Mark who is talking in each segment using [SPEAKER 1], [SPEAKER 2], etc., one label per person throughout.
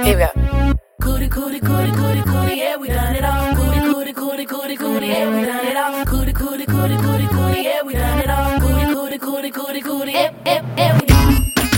[SPEAKER 1] Here we go.
[SPEAKER 2] Cootie, cootie, cootie, cootie, cootie, yeah, we done it all. Cootie, cootie, cootie, cootie, cootie, yeah, we done it all. Cootie, cootie, cootie, cootie, cootie, yeah, we done it all. Cootie, cootie, cootie, cootie, cootie, yeah, yeah, we done it.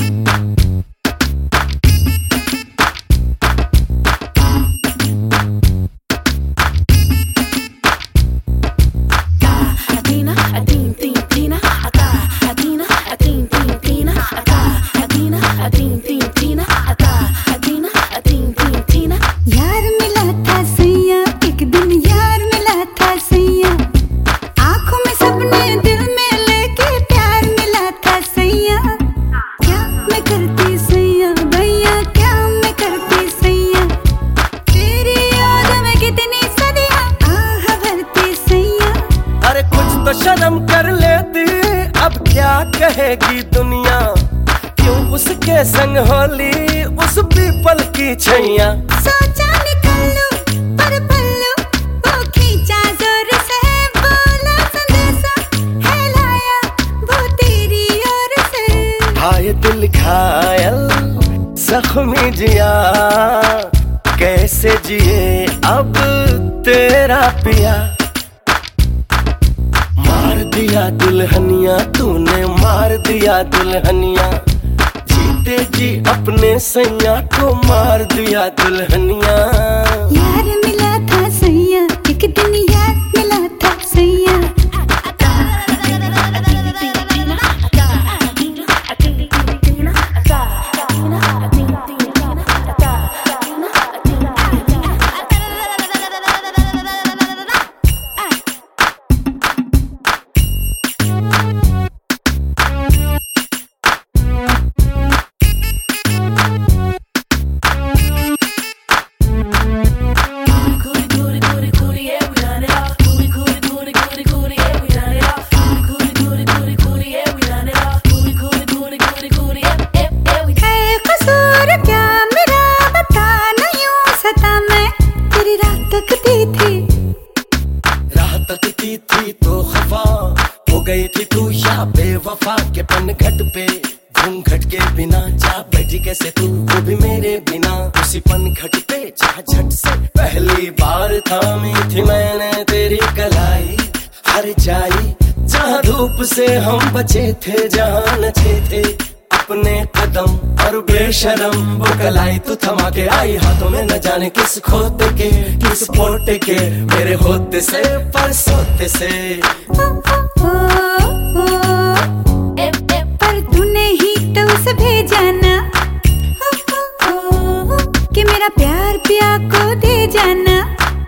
[SPEAKER 3] तो शर्म कर लेती, अब क्या कहेगी दुनिया, क्यों उसके संग होली उस पीपल की छैया।
[SPEAKER 4] सोचा निकल लूं पर पल्लू वो खींचा जोर से, बोला संदेशा है लाया वो तेरी ओर से।
[SPEAKER 3] हाय दिल घायल जख्मी जिया, कैसे जिए अब तेरा पिया। मार दिया दुल्हनिया तूने, मार दिया दुल्हनिया, जीते जी अपने सैया को मार दिया दुल्हनिया।
[SPEAKER 4] यार मिला था सैया एक दिन, यार मिला था सैया।
[SPEAKER 3] तकती थी तो खफा हो गई थी तू, या बेवफा के पन घट पे घूंघट के बिना जा बैठी कैसे तू, वो भी मेरे बिना उसी पन घट पे जा झट से। पहली बार थामी थी मैंने तेरी कलाई, हर जाई जहाँ धूप से हम बचे थे, जहाँ नचे थे अपने कदम और बेशरम वो कलाई तू थमा के आई हाथों में, न जाने किस खोते के किस पोटे के, मेरे होते से परसोते से।
[SPEAKER 4] पर तूने ही तो उसे भेजा ना, कि मेरा प्यार पिया को दे जाना।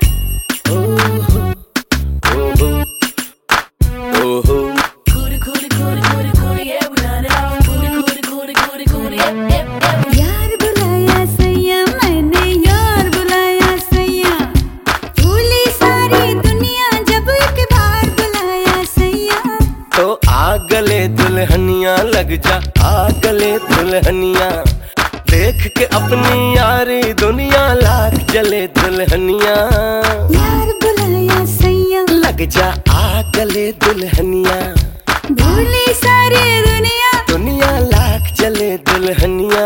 [SPEAKER 4] यार बुलाया सैया मैंने, यार बुलाया सैया, भूली सारी दुनिया जब एक बार बुलाया सैया।
[SPEAKER 3] तो आ गले दुल्हनिया लग जा, आ गले दुल्हनिया, देख के अपनी यारी दुनिया लाख जले दुल्हनिया।
[SPEAKER 4] यार बुलाया सैया
[SPEAKER 3] लग जा आ गले दुल्हनिया,
[SPEAKER 4] भूली सारी दुनिया,
[SPEAKER 3] दुनिया लाख जले दुल्हनिया।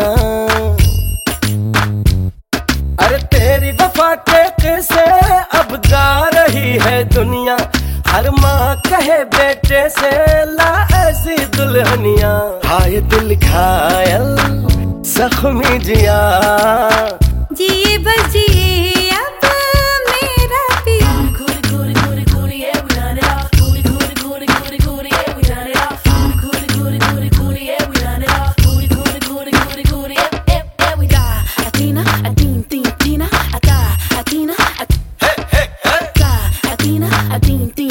[SPEAKER 3] अरे तेरी वफा के किस्से अब गा रही है दुनिया, हर माँ कहे बेटे से ला ऐसी दुल्हनिया। हाय दिल घायल जख्मी जिया,
[SPEAKER 4] जिए बस जिए अब मेरा पिया।
[SPEAKER 2] Atina,